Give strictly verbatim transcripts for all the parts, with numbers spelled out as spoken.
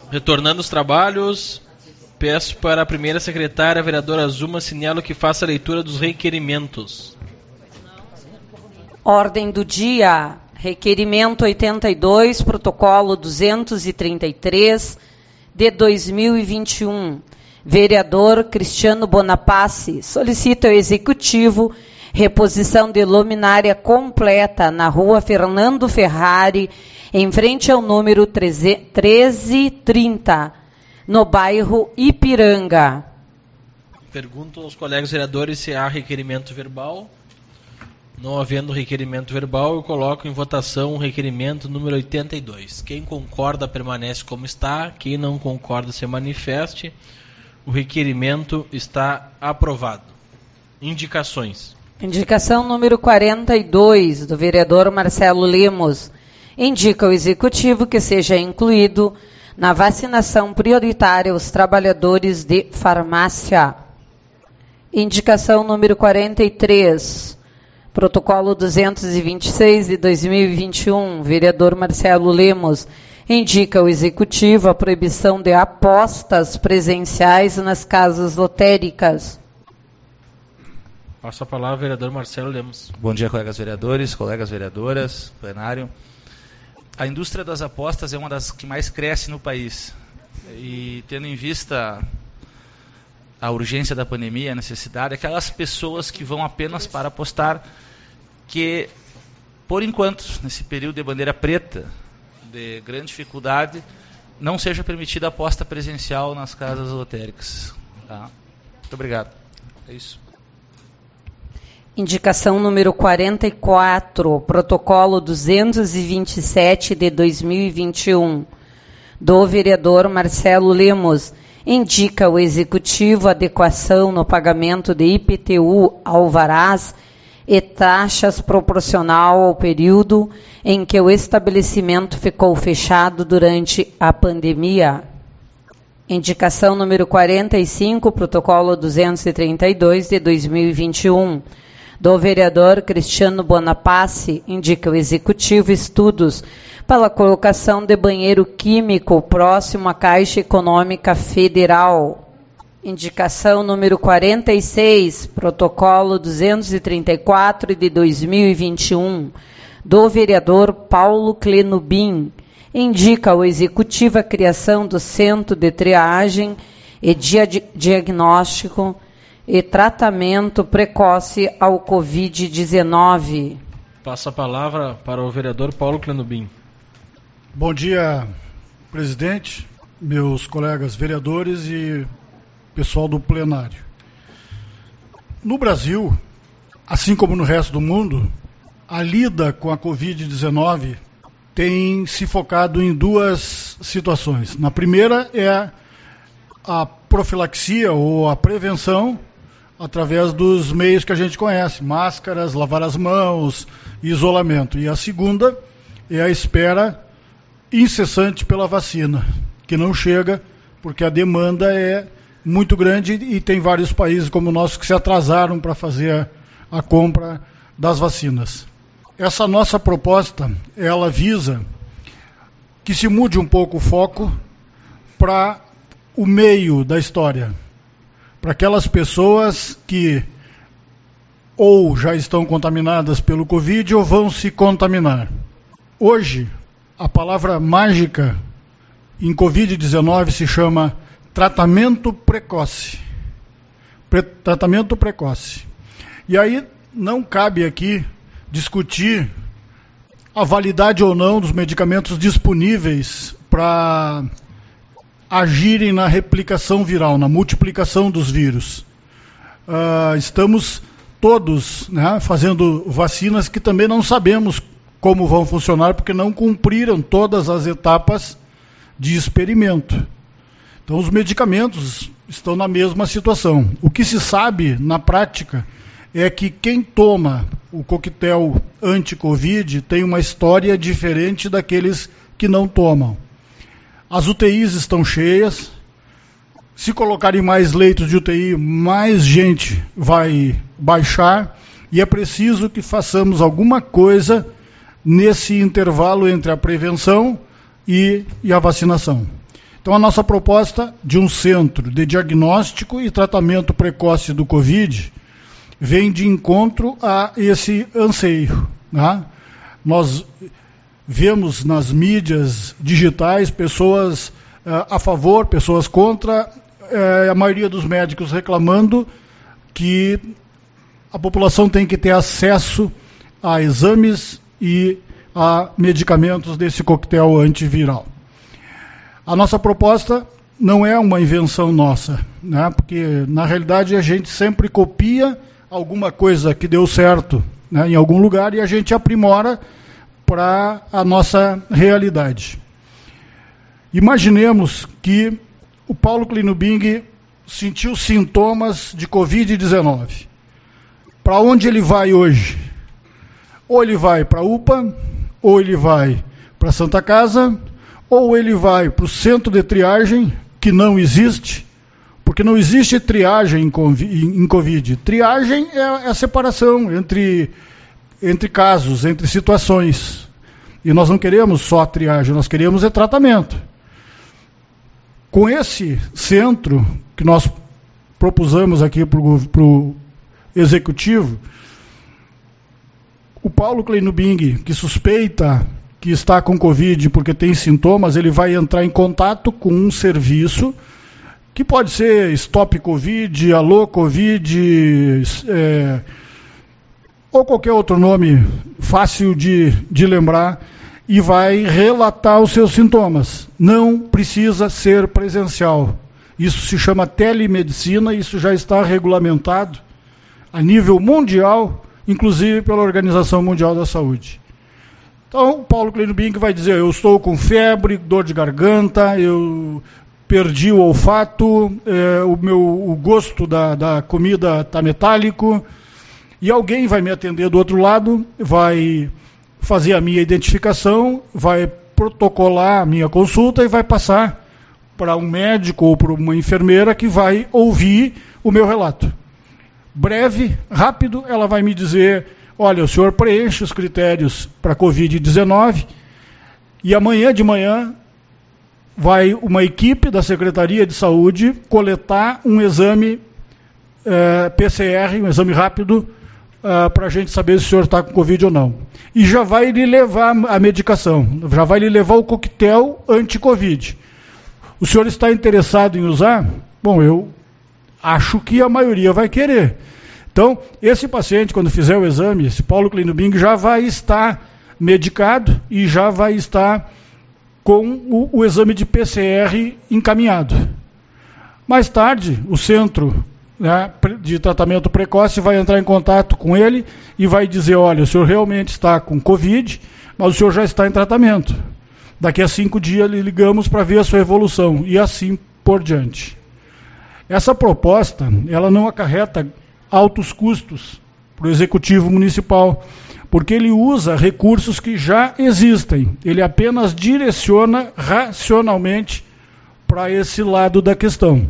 Retornando os trabalhos, peço para a primeira secretária, a vereadora Zuma Cinello, que faça a leitura dos requerimentos. Ordem do dia. Requerimento oitenta e dois, protocolo duzentos e trinta e três, de dois mil e vinte e um. Vereador Cristiano Bonaparte solicita ao Executivo reposição de luminária completa na rua Fernando Ferrari, em frente ao número treze trinta, no bairro Ipiranga. Pergunto aos colegas vereadores se há requerimento verbal. Não havendo requerimento verbal, eu coloco em votação o requerimento número oitenta e dois. Quem concorda permanece como está, quem não concorda se manifeste. O requerimento está aprovado. Indicações. Indicação número quarenta e dois, do vereador Marcelo Lemos. Indica ao Executivo que seja incluído na vacinação prioritária os trabalhadores de farmácia. Indicação número quarenta e três, protocolo duzentos e vinte e seis de dois mil e vinte e um, vereador Marcelo Lemos, indica ao Executivo a proibição de apostas presenciais nas casas lotéricas. Passo a palavra ao vereador Marcelo Lemos. Bom dia, colegas vereadores, colegas vereadoras, plenário. A indústria das apostas é uma das que mais cresce no país. E tendo em vista a urgência da pandemia, a necessidade, aquelas pessoas que vão apenas para apostar, que, por enquanto, nesse período de bandeira preta, de grande dificuldade, não seja permitida a aposta presencial nas casas lotéricas. Tá? Muito obrigado. É isso. Indicação número quarenta e quatro, protocolo duzentos e vinte e sete de dois mil e vinte e um, do vereador Marcelo Lemos, indica ao Executivo adequação no pagamento de I P T U, alvarás e taxas proporcional ao período em que o estabelecimento ficou fechado durante a pandemia. Indicação número quarenta e cinco, protocolo duzentos e trinta e dois de dois mil e vinte e um, do vereador Cristiano Bonaparte, indica o Executivo estudos para a colocação de banheiro químico próximo à Caixa Econômica Federal. Indicação número quarenta e seis, protocolo duzentos e trinta e quatro de dois mil e vinte e um, do vereador Paulo Clenubim, indica ao Executivo a criação do Centro de Triagem e dia Diagnóstico e Tratamento Precoce ao covid dezenove. Passo a palavra para o vereador Paulo Clenubim. Bom dia, presidente, meus colegas vereadores e pessoal do plenário. No Brasil, assim como no resto do mundo, a lida com a covid dezenove tem se focado em duas situações. Na primeira é a profilaxia ou a prevenção através dos meios que a gente conhece, máscaras, lavar as mãos, isolamento. E a segunda é a espera incessante pela vacina, que não chega porque a demanda é muito grande e tem vários países como o nosso que se atrasaram para fazer a, a compra das vacinas. Essa nossa proposta, ela visa que se mude um pouco o foco para o meio da história, para aquelas pessoas que ou já estão contaminadas pelo Covid ou vão se contaminar. Hoje, a palavra mágica em covid dezenove se chama tratamento precoce. Pre- tratamento precoce. E aí não cabe aqui discutir a validade ou não dos medicamentos disponíveis para agirem na replicação viral, na multiplicação dos vírus. Uh, estamos todos, né, fazendo vacinas que também não sabemos como vão funcionar, porque não cumpriram todas as etapas de experimento. Então, os medicamentos estão na mesma situação. O que se sabe, na prática, é que quem toma o coquetel anti-Covid tem uma história diferente daqueles que não tomam. As U T Is estão cheias. Se colocarem mais leitos de U T I, mais gente vai baixar. E é preciso que façamos alguma coisa nesse intervalo entre a prevenção e, e a vacinação. Então, a nossa proposta de um centro de diagnóstico e tratamento precoce do Covid vem de encontro a esse anseio, né? Nós vemos nas mídias digitais pessoas uh, a favor, pessoas contra, uh, a maioria dos médicos reclamando que a população tem que ter acesso a exames e a medicamentos desse coquetel antiviral. A nossa proposta não é uma invenção nossa, né? Porque na realidade a gente sempre copia alguma coisa que deu certo, né, em algum lugar, e a gente aprimora para a nossa realidade. Imaginemos que o Paulo Kleinubing sentiu sintomas de covid dezenove. Para onde ele vai hoje? Ou ele vai para a U P A, ou ele vai para a Santa Casa, ou ele vai para o centro de triagem, que não existe, porque não existe triagem em Covid. Triagem é a separação entre, entre casos, entre situações. E nós não queremos só triagem, nós queremos é tratamento. Com esse centro que nós propusemos aqui para o Executivo, o Paulo Kleinubing, que suspeita que está com Covid porque tem sintomas, ele vai entrar em contato com um serviço que pode ser Stop Covid, Alô Covid, é, ou qualquer outro nome fácil de, de lembrar, e vai relatar os seus sintomas. Não precisa ser presencial. Isso se chama telemedicina, isso já está regulamentado a nível mundial, inclusive pela Organização Mundial da Saúde. Então, o Paulo Kleinubing vai dizer, eu estou com febre, dor de garganta, eu perdi o olfato, é, o, meu, o gosto da, da comida está metálico, e alguém vai me atender do outro lado, vai fazer a minha identificação, vai protocolar a minha consulta e vai passar para um médico ou para uma enfermeira que vai ouvir o meu relato. Breve, rápido, ela vai me dizer, olha, o senhor preenche os critérios para covid dezenove e amanhã de manhã vai uma equipe da Secretaria de Saúde coletar um exame eh, P C R, um exame rápido, eh, para a gente saber se o senhor está com Covid ou não. E já vai lhe levar a medicação, já vai lhe levar o coquetel anti-Covid. O senhor está interessado em usar? Bom, eu acho que a maioria vai querer. Então, esse paciente, quando fizer o exame, esse Paulo Kleinubing já vai estar medicado e já vai estar com o, o exame de P C R encaminhado. Mais tarde, o centro, né, de tratamento precoce vai entrar em contato com ele e vai dizer, olha, o senhor realmente está com Covid, mas o senhor já está em tratamento. Daqui a cinco dias lhe ligamos para ver a sua evolução e assim por diante. Essa proposta, ela não acarreta altos custos para o Executivo Municipal, porque ele usa recursos que já existem, ele apenas direciona racionalmente para esse lado da questão.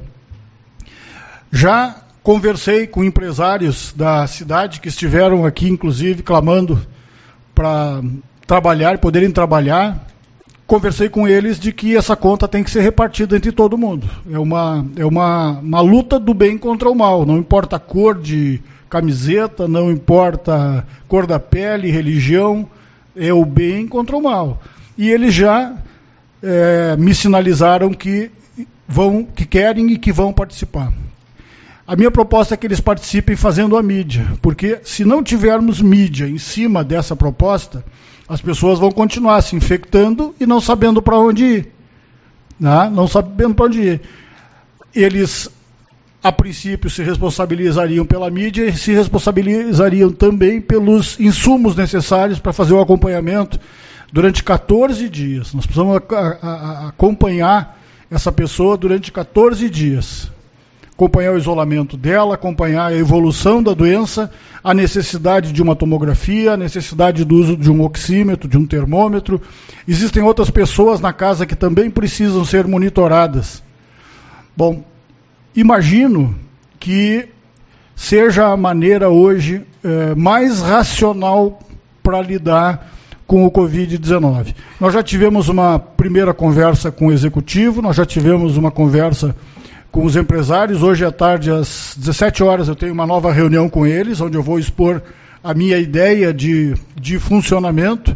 Já conversei com empresários da cidade que estiveram aqui, inclusive, clamando para trabalhar, poderem trabalhar. Conversei com eles de que essa conta tem que ser repartida entre todo mundo. É uma, é uma, uma luta do bem contra o mal. Não importa a cor de camiseta, não importa a cor da pele, religião, é o bem contra o mal. E eles já é, me sinalizaram que, vão, que querem e que vão participar. A minha proposta é que eles participem fazendo a mídia, porque se não tivermos mídia em cima dessa proposta, as pessoas vão continuar se infectando e não sabendo para onde ir. Né? Não sabendo para onde ir. Eles, a princípio, se responsabilizariam pela mídia e se responsabilizariam também pelos insumos necessários para fazer o acompanhamento durante quatorze dias. Nós precisamos a, a, a acompanhar essa pessoa durante quatorze dias. Acompanhar o isolamento dela, acompanhar a evolução da doença, a necessidade de uma tomografia, a necessidade do uso de um oxímetro, de um termômetro. Existem outras pessoas na casa que também precisam ser monitoradas. Bom, imagino que seja a maneira hoje eh, mais racional para lidar com o covid dezenove. Nós já tivemos uma primeira conversa com o Executivo, nós já tivemos uma conversa com os empresários. Hoje à tarde, às dezessete horas, eu tenho uma nova reunião com eles, onde eu vou expor a minha ideia de, de funcionamento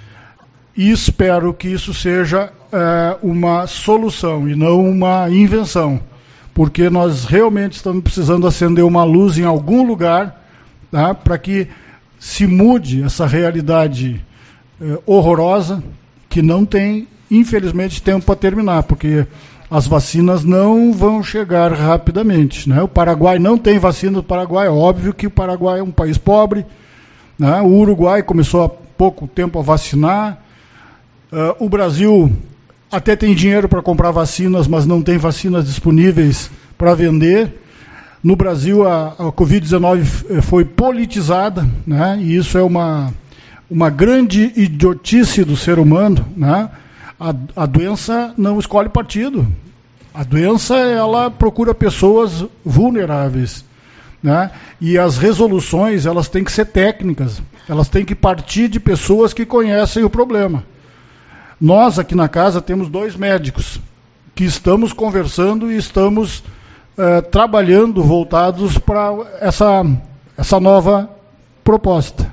e espero que isso seja é, uma solução e não uma invenção, porque nós realmente estamos precisando acender uma luz em algum lugar, tá, para que se mude essa realidade é, horrorosa, que não tem, infelizmente, tempo para terminar, porque as vacinas não vão chegar rapidamente, né? O Paraguai não tem vacina do Paraguai, é óbvio que o Paraguai é um país pobre, né? O Uruguai começou há pouco tempo a vacinar, uh, o Brasil até tem dinheiro para comprar vacinas, mas não tem vacinas disponíveis para vender. No Brasil, a, a covid dezenove foi politizada, né? E isso é uma, uma grande idiotice do ser humano, né? A, a doença não escolhe partido. A doença, ela procura pessoas vulneráveis, né? E as resoluções, elas têm que ser técnicas. Elas têm que partir de pessoas que conhecem o problema. Nós, aqui na casa, temos dois médicos que estamos conversando e estamos eh, trabalhando voltados para essa, essa nova proposta.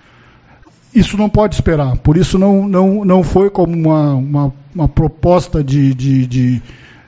Isso não pode esperar, por isso não, não, não foi como uma, uma, uma proposta de, de, de,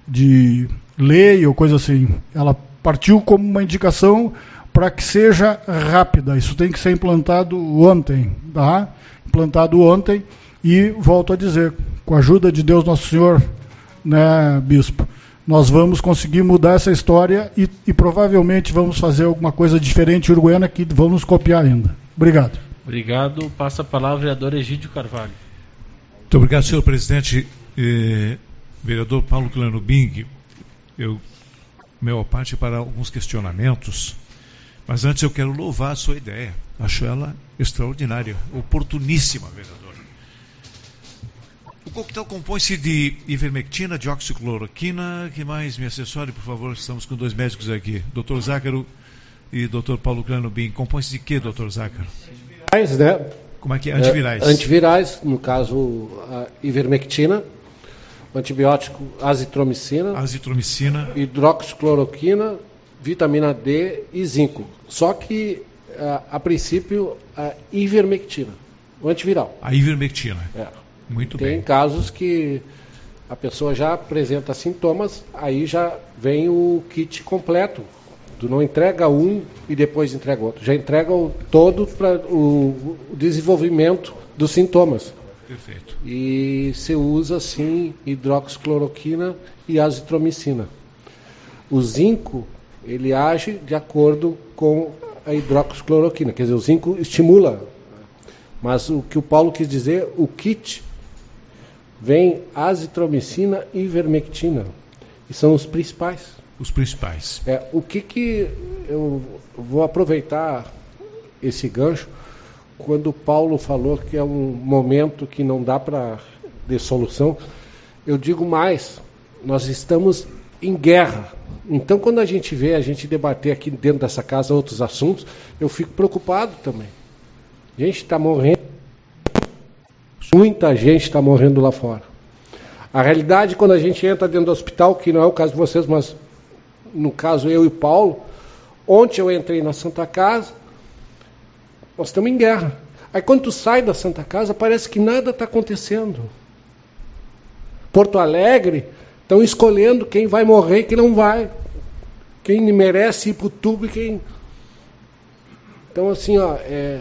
de lei ou coisa assim. Ela partiu como uma indicação para que seja rápida. Isso tem que ser implantado ontem, tá? Implantado ontem e, volto a dizer, com a ajuda de Deus Nosso Senhor, né, Bispo, nós vamos conseguir mudar essa história e, e provavelmente vamos fazer alguma coisa diferente em Uruguaiana que vão nos copiar ainda. Obrigado. Obrigado. Passa a palavra ao vereador Egídio Carvalho. Muito obrigado, senhor presidente. Eh, vereador Paulo Clano Bing, eu, meu parte para alguns questionamentos, mas antes eu quero louvar a sua ideia. Acho ela extraordinária, oportuníssima, vereador. O coquetel compõe-se de ivermectina, dioxicloroquina. Que mais me assessore, por favor? Estamos com dois médicos aqui, doutor Zácaro e doutor Paulo Clano Bing. Compõe-se de quê, doutor Zácaro? Antivirais, né? Como é que é? Antivirais. É, antivirais, no caso, a ivermectina, o antibiótico azitromicina, azitromicina, hidroxicloroquina, vitamina D e zinco. Só que, a, a princípio, a ivermectina, o antiviral. A ivermectina. É. Muito Tem bem. casos que a pessoa já apresenta sintomas, aí já vem o kit completo. Tu não entrega um e depois entrega outro. Já entrega o todo para o, o desenvolvimento dos sintomas. Perfeito. E se usa, sim, hidroxicloroquina e azitromicina. O zinco, ele age de acordo com a hidroxicloroquina. Quer dizer, o zinco estimula. Mas o que o Paulo quis dizer, o kit vem azitromicina e ivermectina. E são os principais. Os principais. É, o que que eu vou aproveitar esse gancho quando o Paulo falou que é um momento que não dá para ter solução. Eu digo mais, nós estamos em guerra. Então, quando a gente vê a gente debater aqui dentro dessa casa outros assuntos, eu fico preocupado também. A gente está morrendo, muita gente está morrendo lá fora. A realidade, quando a gente entra dentro do hospital, que não é o caso de vocês, mas no caso eu e o Paulo, ontem eu entrei na Santa Casa, nós estamos em guerra. Aí quando tu sai da Santa Casa, parece que nada está acontecendo. Porto Alegre, estão escolhendo quem vai morrer e quem não vai. Quem merece ir para o tubo e quem... Então assim, ó, é...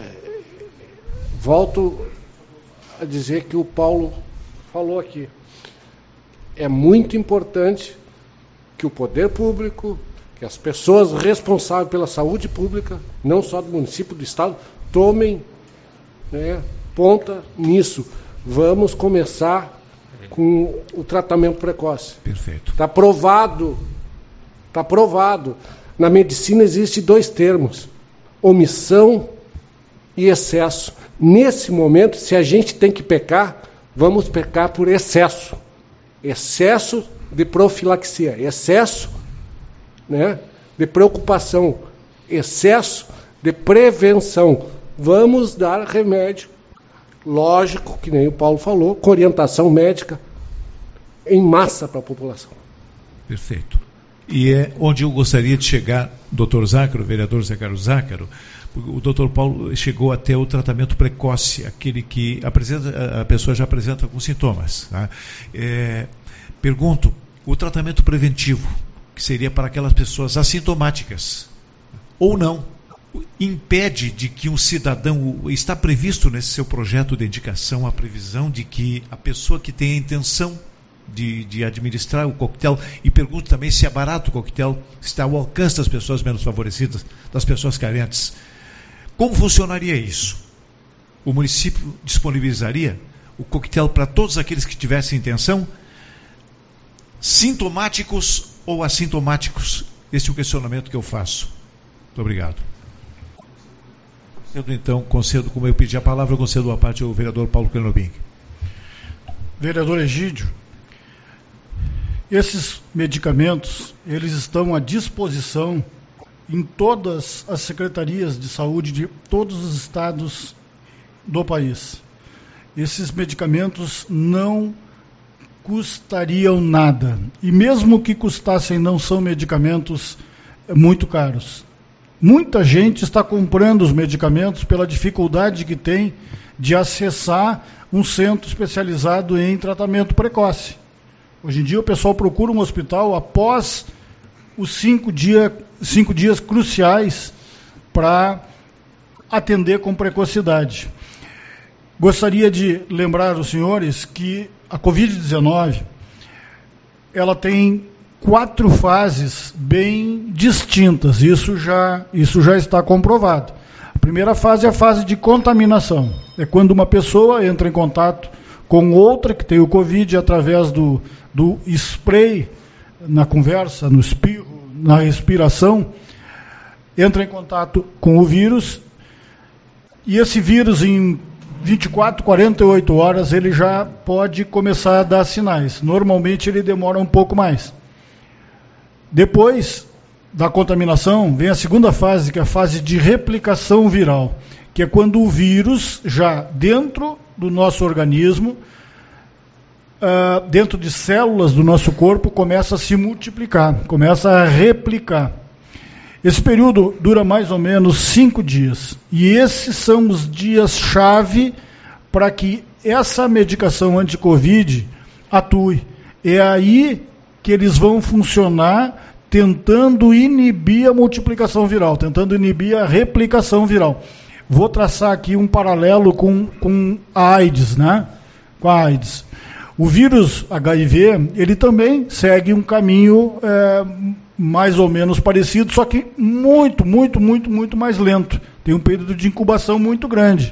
volto a dizer que o Paulo falou aqui. É muito importante que o poder público, que as pessoas responsáveis pela saúde pública, não só do município, do estado, tomem, né, ponta nisso. Vamos começar com o tratamento precoce. Perfeito. Está provado, está provado. Na medicina existem dois termos, omissão e excesso. Nesse momento, se a gente tem que pecar, vamos pecar por excesso. Excesso de profilaxia, excesso, né, de preocupação, excesso de prevenção. Vamos dar remédio Lógico, que nem o Paulo falou, com orientação médica em massa para a população. Perfeito. E é onde eu gostaria de chegar, doutor Zácaro, vereador Zé Carlos Zácaro. O doutor Paulo chegou até o tratamento precoce, aquele que apresenta, a pessoa já apresenta alguns sintomas. Tá? É, pergunto, o tratamento preventivo, que seria para aquelas pessoas assintomáticas, ou não, impede de que um cidadão, está previsto nesse seu projeto de indicação a previsão de que a pessoa que tem a intenção De, de administrar o coquetel, e pergunto também se é barato o coquetel, se está ao alcance das pessoas menos favorecidas, das pessoas carentes. Como funcionaria isso? O município disponibilizaria o coquetel para todos aqueles que tivessem intenção, sintomáticos ou assintomáticos? Esse é o questionamento que eu faço. Muito obrigado. Eu, então, concedo, como eu pedi a palavra, eu concedo a parte ao vereador Paulo Clenobing. Vereador Egídio, esses medicamentos, eles estão à disposição em todas as secretarias de saúde de todos os estados do país. Esses medicamentos não custariam nada. E mesmo que custassem, não são medicamentos muito caros. Muita gente está comprando os medicamentos pela dificuldade que tem de acessar um centro especializado em tratamento precoce. Hoje em dia o pessoal procura um hospital após os cinco, dia, cinco dias cruciais para atender com precocidade. Gostaria de lembrar os senhores que a covid dezenove ela tem quatro fases bem distintas. Isso já, isso já está comprovado. A primeira fase é a fase de contaminação. É quando uma pessoa entra em contato com outra que tem o Covid através do, do spray na conversa, no espirro, na respiração, entra em contato com o vírus, e esse vírus em vinte e quatro, quarenta e oito horas ele já pode começar a dar sinais. Normalmente ele demora um pouco mais. Depois da contaminação vem a segunda fase, que é a fase de replicação viral, que é quando o vírus já dentro do nosso organismo, uh, dentro de células do nosso corpo, começa a se multiplicar, começa a replicar. Esse período dura mais ou menos cinco dias. E esses são os dias-chave para que essa medicação anti-Covid atue. É aí que eles vão funcionar tentando inibir a multiplicação viral, tentando inibir a replicação viral. Vou traçar aqui um paralelo com, com a AIDS, né? Com a AIDS. O vírus H I V, ele também segue um caminho é, mais ou menos parecido, só que muito, muito, muito, muito mais lento. Tem um período de incubação muito grande.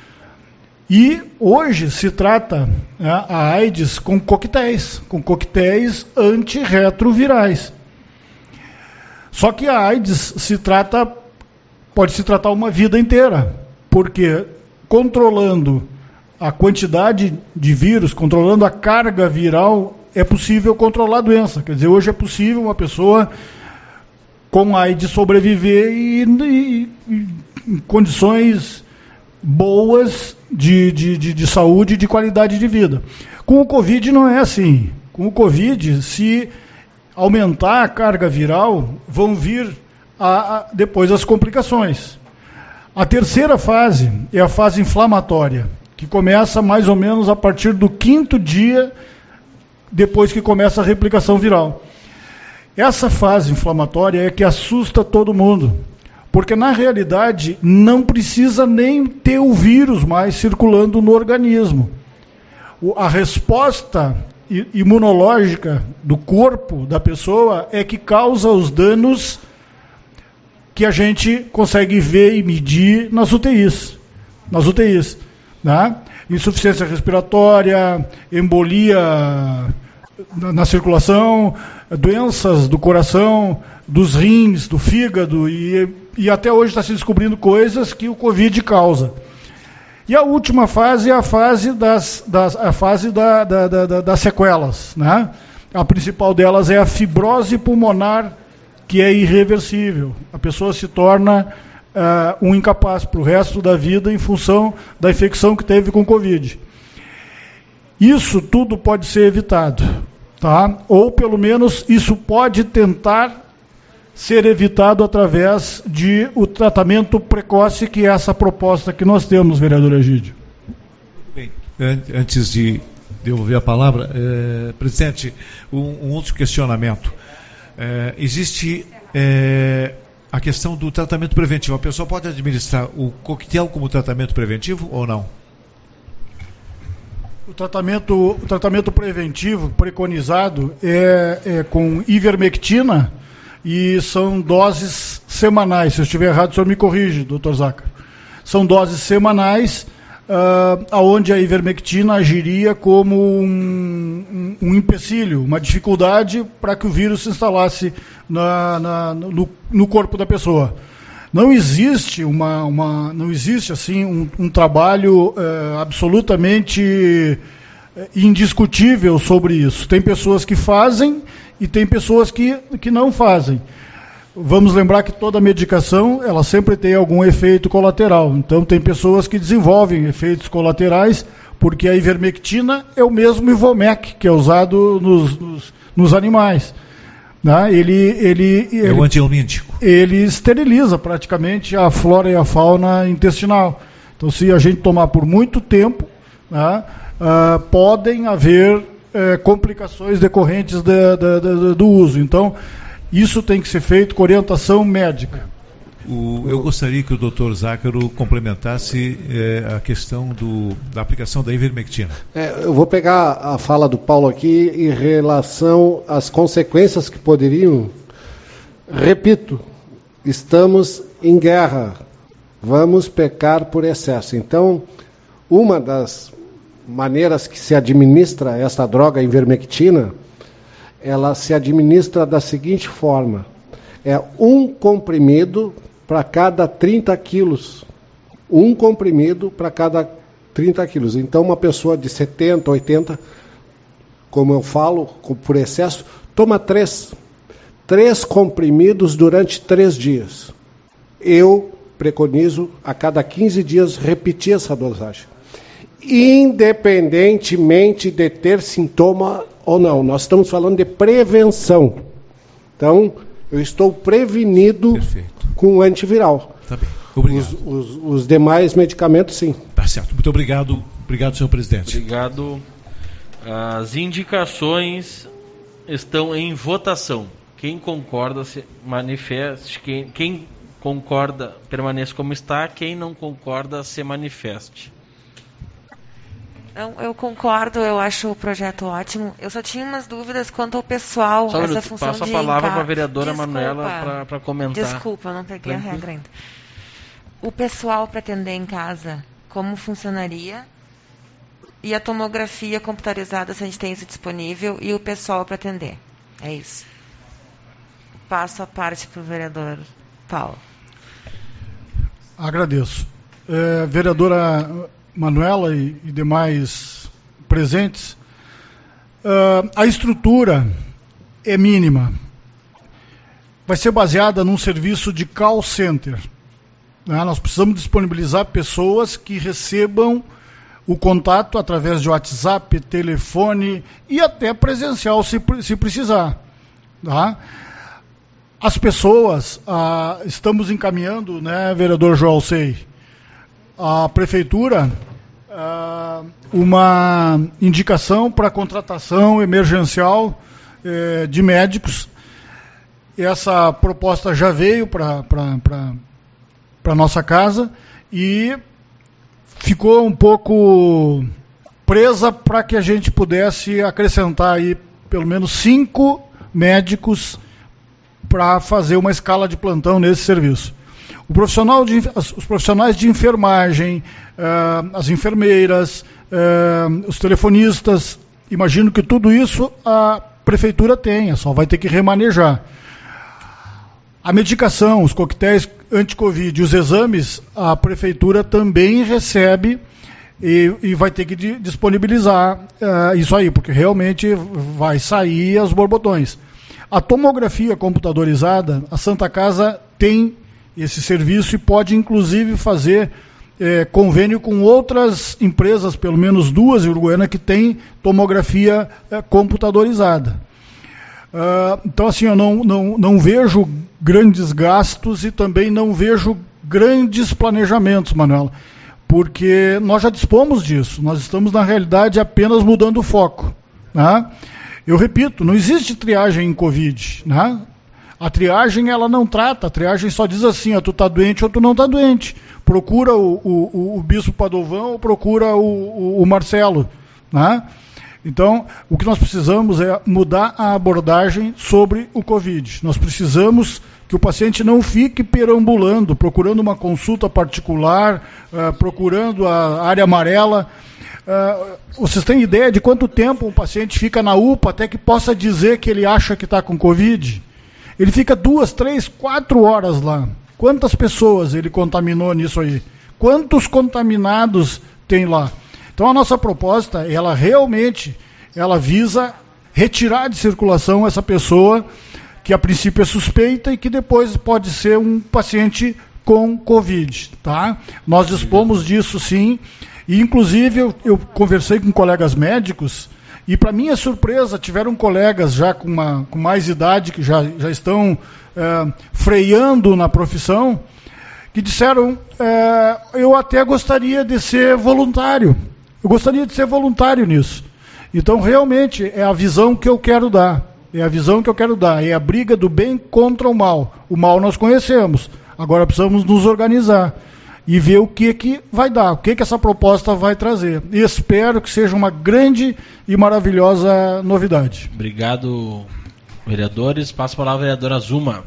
E hoje se trata, né, a AIDS com coquetéis, com coquetéis antirretrovirais. Só que a AIDS se trata, pode se tratar uma vida inteira, porque controlando a quantidade de vírus, controlando a carga viral, é possível controlar a doença. Quer dizer, hoje é possível uma pessoa com AIDS sobreviver e, e, e em condições boas de, de, de, de saúde e de qualidade de vida. Com o Covid não é assim. Com o Covid, se aumentar a carga viral, vão vir a, a, depois as complicações. A terceira fase é a fase inflamatória, que começa mais ou menos a partir do quinto dia depois que começa a replicação viral. Essa fase inflamatória é que assusta todo mundo, porque na realidade não precisa nem ter o vírus mais circulando no organismo. A resposta imunológica do corpo da pessoa é que causa os danos que a gente consegue ver e medir nas U T Is. Nas U T Is. Né? Insuficiência respiratória, embolia na, na circulação, doenças do coração, dos rins, do fígado, e, e até hoje está se descobrindo coisas que o Covid causa. E a última fase é a fase das, das, a fase da, da, da, das sequelas. Né? A principal delas é a fibrose pulmonar, que é irreversível. A pessoa se torna uh, um incapaz para o resto da vida em função da infecção que teve com Covid. Isso tudo pode ser evitado, tá? Ou pelo menos isso pode tentar ser evitado através de o tratamento precoce, que é essa proposta que nós temos, vereador Egídio. Bem, antes de devolver a palavra, eh, presidente, um, um outro questionamento. Eh, existe eh, a questão do tratamento preventivo. A pessoa pode administrar o coquetel como tratamento preventivo ou não? O tratamento, o tratamento preventivo preconizado é, é com ivermectina, e são doses semanais. Se eu estiver errado, o senhor me corrige, doutor Zácaro. São doses semanais, uh, onde a ivermectina agiria como um, um, um empecilho, uma dificuldade para que o vírus se instalasse na, na, no, no corpo da pessoa. Não existe, uma, uma, não existe assim, um, um trabalho uh, absolutamente indiscutível sobre isso. Tem pessoas que fazem e tem pessoas que, que não fazem. Vamos lembrar que toda medicação, ela sempre tem algum efeito colateral. Então, tem pessoas que desenvolvem efeitos colaterais, porque a ivermectina é o mesmo Ivomec, que é usado nos, nos, nos animais. Né? Ele, ele, ele, é o antihelmíntico. Ele esteriliza praticamente a flora e a fauna intestinal. Então, se a gente tomar por muito tempo, né, uh, podem haver É, complicações decorrentes de, de, de, do uso. Então, isso tem que ser feito com orientação médica. O, eu gostaria que o doutor Zácaro complementasse é, a questão do, da aplicação da ivermectina. É, eu vou pegar a fala do Paulo aqui em relação às consequências que poderiam. Repito, estamos em guerra. Vamos pecar por excesso. Então, uma das maneiras que se administra essa droga ivermectina, ela se administra da seguinte forma: é um comprimido para cada trinta quilos. Um comprimido para cada trinta quilos. Então, uma pessoa de setenta, oitenta, como eu falo, por excesso, toma três. Três comprimidos durante três dias. Eu preconizo a cada quinze dias repetir essa dosagem, independentemente de ter sintoma ou não. Nós estamos falando de prevenção. Então, eu estou prevenido. Perfeito. Com o antiviral. Tá bem. Obrigado. Os, os, os demais medicamentos, sim. Tá certo. Muito obrigado. Obrigado, senhor presidente. Obrigado. As indicações estão em votação. Quem concorda, se manifeste. Quem, quem concorda, permaneça como está. Quem não concorda, se manifeste. Não, eu concordo, eu acho o projeto ótimo. Eu só tinha umas dúvidas quanto ao pessoal, só essa minuto, função passo de... a palavra encar... para a vereadora Desculpa, Manuela para comentar. Desculpa, eu não peguei Tranquilo. a regra ainda. O pessoal para atender em casa, como funcionaria? E a tomografia computadorizada, se a gente tem isso disponível, e o pessoal para atender. É isso. Passo a parte para o vereador Paulo. Agradeço. É, vereadora Manuela e, e demais presentes, uh, a estrutura é mínima. Vai ser baseada num serviço de call center. Né? Nós precisamos disponibilizar pessoas que recebam o contato através de WhatsApp, telefone e até presencial, se, se precisar. Tá? As pessoas, uh, estamos encaminhando, né, vereador João Sei, a prefeitura uh, uma indicação para contratação emergencial eh, de médicos. Essa proposta já veio para a nossa casa e ficou um pouco presa para que a gente pudesse acrescentar aí pelo menos cinco médicos para fazer uma escala de plantão nesse serviço. O profissional de, os profissionais de enfermagem, uh, as enfermeiras, uh, os telefonistas, imagino que tudo isso a prefeitura tenha, só vai ter que remanejar. A medicação, os coquetéis anti-Covid, os exames, a prefeitura também recebe e, e vai ter que disponibilizar uh, isso aí, porque realmente vai sair aos borbotões. A tomografia computadorizada, a Santa Casa tem esse serviço e pode, inclusive, fazer é, convênio com outras empresas, pelo menos duas em Uruguaiana, que têm tomografia é, computadorizada. Uh, então, assim, eu não, não, não vejo grandes gastos e também não vejo grandes planejamentos, Manuela, porque nós já dispomos disso, nós estamos, na realidade, apenas mudando o foco. Né? Eu repito, não existe triagem em Covid. Né? A triagem, ela não trata, a triagem só diz assim, ó, tu está doente ou tu não está doente. Procura o, o, o Bispo Padovão ou procura o, o, o Marcelo. Né? Então, o que nós precisamos é mudar a abordagem sobre o Covid. Nós precisamos que o paciente não fique perambulando, procurando uma consulta particular, uh, procurando a área amarela. Uh, vocês têm ideia de quanto tempo um paciente fica na U P A até que possa dizer que ele acha que está com Covid? Ele fica duas, três, quatro horas lá. Quantas pessoas ele contaminou nisso aí? Quantos contaminados tem lá? Então a nossa proposta, ela realmente, ela visa retirar de circulação essa pessoa que a princípio é suspeita e que depois pode ser um paciente com Covid, tá? Nós dispomos disso sim, e inclusive eu, eu conversei com colegas médicos e, para minha surpresa, tiveram colegas já com, uma, com mais idade, que já, já estão é, freando na profissão, que disseram, é, eu até gostaria de ser voluntário. Eu gostaria de ser voluntário nisso. Então, realmente, é a visão que eu quero dar. É a visão que eu quero dar. É a briga do bem contra o mal. O mal nós conhecemos. Agora precisamos nos organizar e ver o que, que vai dar, o que, que essa proposta vai trazer. E espero que seja uma grande e maravilhosa novidade. Obrigado, vereadores. Passo a palavra à vereadora Zuma.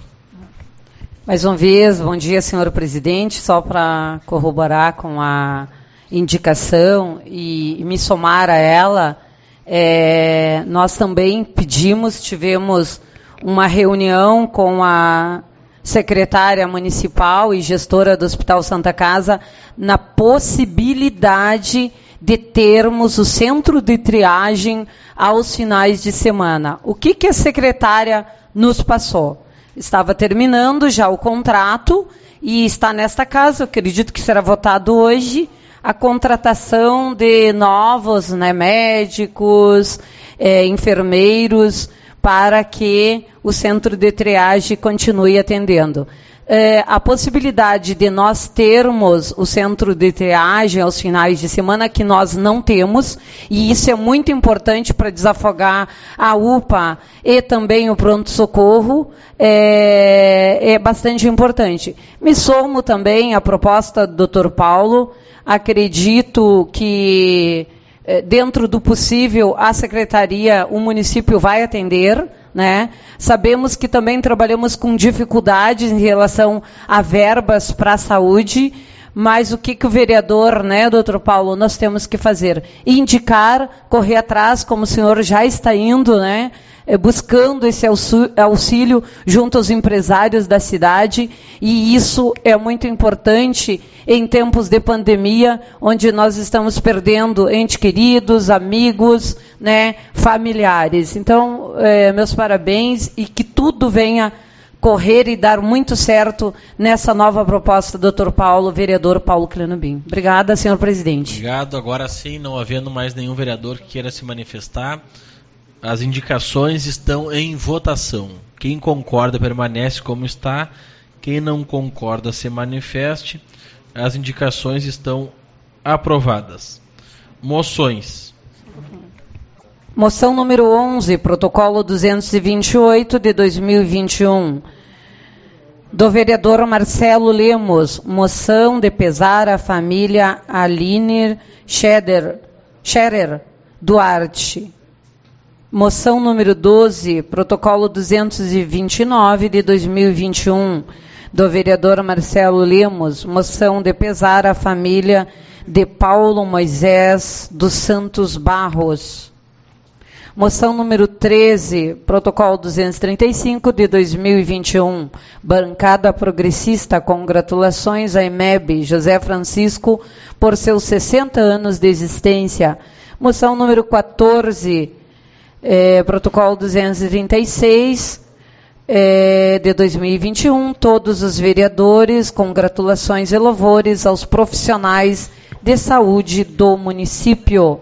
Mais uma vez, bom dia, senhor presidente. Só para corroborar com a indicação e me somar a ela, é, nós também pedimos, tivemos uma reunião com a secretária municipal e gestora do Hospital Santa Casa na possibilidade de termos o centro de triagem aos finais de semana. O que, que a secretária nos passou? Estava terminando já o contrato e está nesta casa, eu acredito que será votado hoje, a contratação de novos, né, médicos, é, enfermeiros, para que o centro de triagem continue atendendo. É, a possibilidade de nós termos o centro de triagem aos finais de semana, que nós não temos, e isso é muito importante para desafogar a U P A e também o pronto-socorro, é, é bastante importante. Me somo também à proposta do doutor Paulo. Acredito que, dentro do possível, a secretaria, o município vai atender, né? Sabemos que também trabalhamos com dificuldades em relação a verbas para a saúde, mas o que, que o vereador, né, doutor Paulo, nós temos que fazer? Indicar, correr atrás, como o senhor já está indo, né? Buscando esse auxílio junto aos empresários da cidade, e isso é muito importante em tempos de pandemia, onde nós estamos perdendo entes queridos, amigos, né, familiares. Então, é, meus parabéns e que tudo venha correr e dar muito certo nessa nova proposta, doutor Paulo, vereador Paulo Clenobim. Obrigada, senhor presidente. Obrigado. Agora sim, não havendo mais nenhum vereador que queira se manifestar, as indicações estão em votação. Quem concorda permanece como está. Quem não concorda se manifeste. As indicações estão aprovadas. Moções. Moção número onze, protocolo duzentos e vinte e oito de dois mil e vinte e um. Do vereador Marcelo Lemos. Moção de pesar à família Aline Scherer, Scherer Duarte. Moção número doze, protocolo duzentos e vinte e nove de dois mil e vinte e um, do vereador Marcelo Lemos, moção de pesar à família de Paulo Moisés dos Santos Barros. Moção número treze, protocolo duzentos e trinta e cinco de dois mil e vinte e um, bancada progressista, congratulações à EMEB, José Francisco, por seus sessenta anos de existência. Moção número quatorze, É, protocolo duzentos e trinta e seis, é, de dois mil e vinte e um. Todos os vereadores, congratulações e louvores aos profissionais de saúde do município.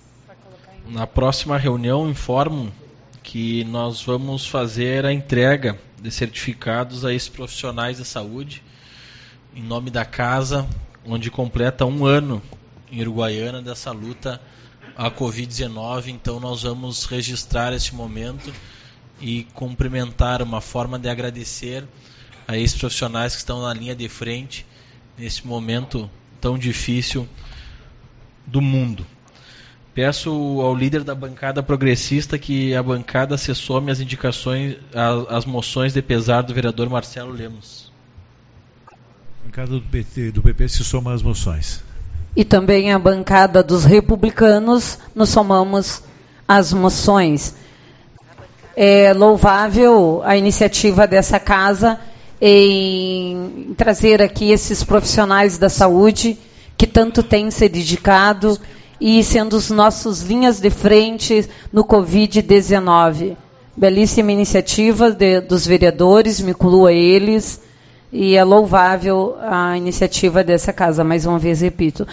Na próxima reunião, informo que nós vamos fazer a entrega de certificados a esses profissionais da saúde, em nome da casa, onde completa um ano em Uruguaiana dessa luta à covid dezenove. Então nós vamos registrar este momento e cumprimentar, uma forma de agradecer a esses profissionais que estão na linha de frente nesse momento tão difícil do mundo. Peço ao líder da bancada progressista que a bancada se some às indicações, às moções de pesar do vereador Marcelo Lemos. A bancada do P T, do P P se soma às moções. E também a bancada dos republicanos nos somamos às moções. É louvável a iniciativa dessa casa em trazer aqui esses profissionais da saúde que tanto têm se dedicado e sendo os nossos linhas de frente no covid dezenove. Belíssima iniciativa de, dos vereadores, me incluo a eles, e é louvável a iniciativa dessa casa. Mais uma vez, repito.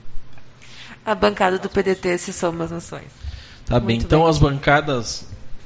A bancada do P D T se soma às moções. Tá bem, Muito então bem. as bancadas...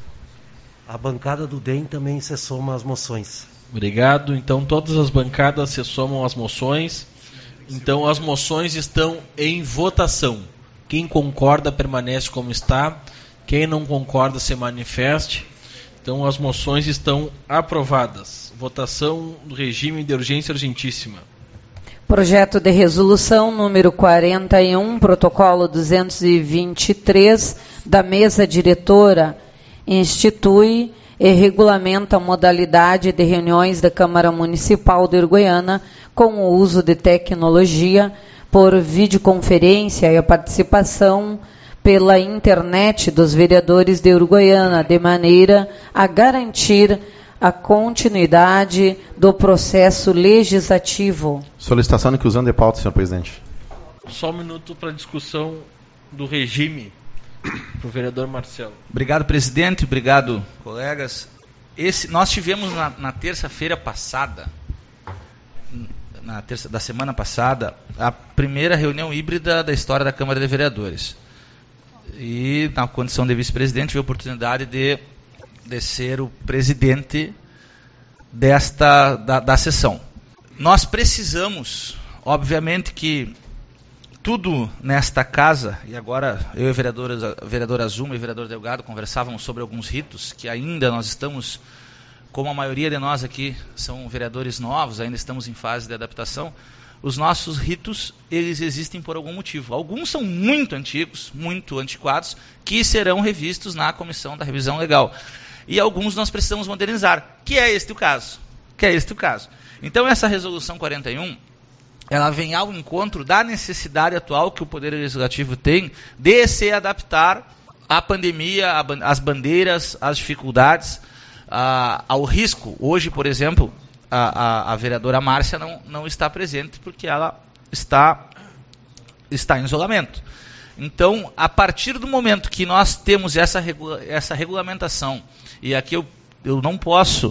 A bancada do D E M também se soma às moções. Obrigado. Então todas as bancadas se somam às moções. Então as moções estão em votação. Quem concorda permanece como está. Quem não concorda se manifeste. Então as moções estão aprovadas. Votação do regime de urgência urgentíssima. Projeto de resolução número quarenta e um, protocolo duzentos e vinte e três, da mesa diretora, institui e regulamenta a modalidade de reuniões da Câmara Municipal de Uruguaiana com o uso de tecnologia por videoconferência e a participação pela internet dos vereadores de Uruguaiana, de maneira a garantir a continuidade do processo legislativo. Solicitação de inclusão de pauta, senhor presidente. Só um minuto para discussão do regime para o vereador Marcelo. Obrigado, presidente. Obrigado, colegas. Esse, nós tivemos na, na terça-feira passada, na terça da semana passada, a primeira reunião híbrida da história da Câmara de Vereadores. E, na condição de vice-presidente, tive a oportunidade de, de ser o presidente desta, da, da sessão. Nós precisamos, obviamente, que tudo nesta casa, e agora eu e a vereadora, a vereadora Zuma e o vereador Delgado conversávamos sobre alguns ritos que ainda nós estamos, como a maioria de nós aqui são vereadores novos, ainda estamos em fase de adaptação. Os nossos ritos, eles existem por algum motivo. Alguns são muito antigos, muito antiquados, que serão revistos na comissão da revisão legal. E alguns nós precisamos modernizar, que é este o caso. Que é este o caso. Então essa resolução quarenta e um, ela vem ao encontro da necessidade atual que o Poder Legislativo tem de se adaptar à pandemia, às bandeiras, às dificuldades, a, ao risco. Hoje, por exemplo, a, a, a vereadora Márcia não, não está presente porque ela está, está em isolamento. Então, a partir do momento que nós temos essa, regula, essa regulamentação, e aqui eu, eu não posso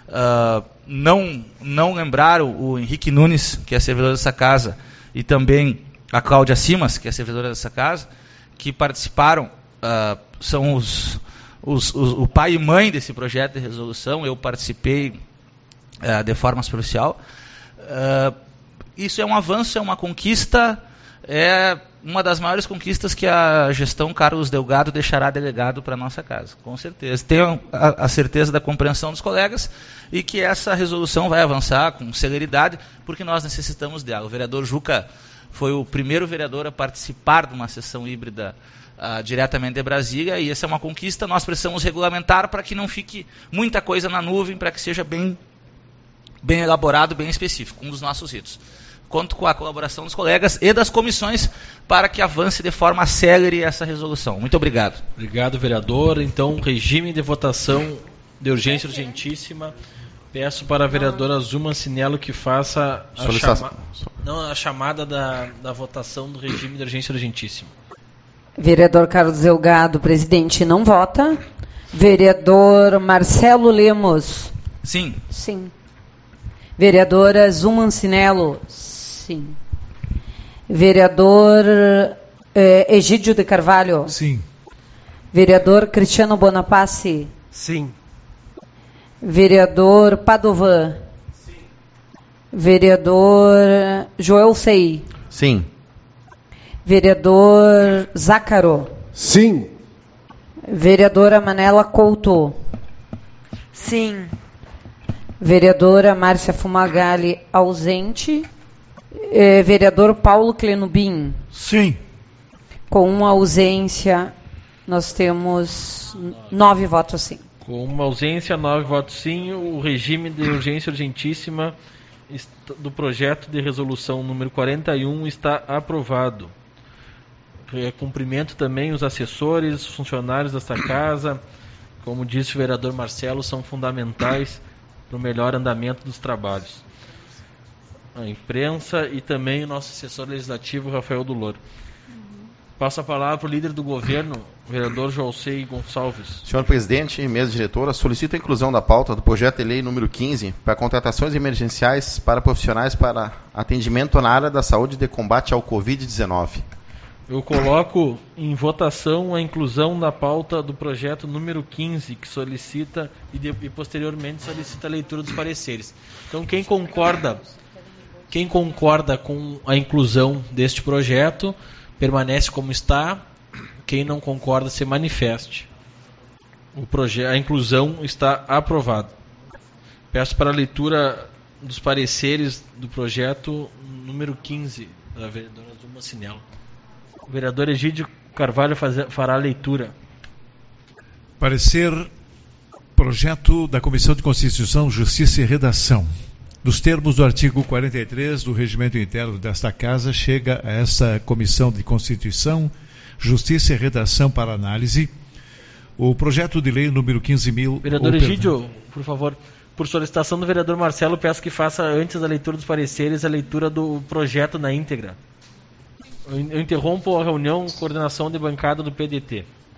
uh, não, não lembrar o, o Henrique Nunes, que é servidor dessa casa, e também a Cláudia Simas, que é servidora dessa casa, que participaram, uh, são os, os, os, o pai e mãe desse projeto de resolução. Eu participei uh, de forma superficial. Uh, isso é um avanço, é uma conquista, é uma das maiores conquistas que a gestão Carlos Delgado deixará delegado para a nossa casa, com certeza. Tenho a, a certeza da compreensão dos colegas e que essa resolução vai avançar com celeridade, porque nós necessitamos dela. O vereador Juca foi o primeiro vereador a participar de uma sessão híbrida uh, diretamente de Brasília, e essa é uma conquista. Nós precisamos regulamentar para que não fique muita coisa na nuvem, para que seja bem, bem elaborado, bem específico, um dos nossos ritos. Conto com a colaboração dos colegas e das comissões para que avance de forma célere essa resolução. Muito obrigado. Obrigado, vereador. Então, regime de votação de urgência urgentíssima. Peço para a vereadora Zuma Cinello que faça a, chama... Não, a chamada da, da votação do regime de urgência urgentíssima. Vereador Carlos Delgado, presidente, não vota. Vereador Marcelo Lemos. Sim. Sim. Vereadora Zumancinello? Sim. Vereador eh, Egídio de Carvalho? Sim. Vereador Cristiano Bonaparte? Sim. Vereador Padovan? Sim. Vereador Joel Sei? Sim. Vereador Zácaro? Sim. Vereadora Manela Couto? Sim. Vereadora Márcia Fumagalli, ausente. Eh, vereador Paulo Clenubim? Sim. Com uma ausência, nós temos nove votos sim. Com uma ausência, nove votos sim, o regime de urgência urgentíssima do projeto de resolução número quarenta e um está aprovado. É, cumprimento também os assessores, funcionários desta casa, como disse o vereador Marcelo, são fundamentais para o melhor andamento dos trabalhos. A imprensa e também o nosso assessor legislativo, Rafael Dulor. Passo a palavra para o líder do governo, o vereador Josei Gonçalves. Senhor presidente e mesa diretora, solicito a inclusão da pauta do projeto de lei número quinze para contratações emergenciais para profissionais para atendimento na área da saúde de combate ao covid dezenove. Eu coloco em votação a inclusão da pauta do projeto número quinze, que solicita e, de, e posteriormente solicita a leitura dos pareceres. Então, quem concorda, quem concorda com a inclusão deste projeto, permanece como está. Quem não concorda, se manifeste. O proje- a inclusão está aprovada. Peço para a leitura dos pareceres do projeto número quinze, da vereadora Zumancinello. O vereador Egídio Carvalho fazer, fará a leitura. Parecer projeto da Comissão de Constituição, Justiça e Redação. Nos termos do artigo quarenta e três do Regimento Interno desta Casa, chega a essa Comissão de Constituição, Justiça e Redação para análise o projeto de lei número quinze mil... Vereador Egídio, por favor, por solicitação do vereador Marcelo, peço que faça, antes da leitura dos pareceres, a leitura do projeto na íntegra. Eu interrompo a reunião, coordenação de bancada do P D T.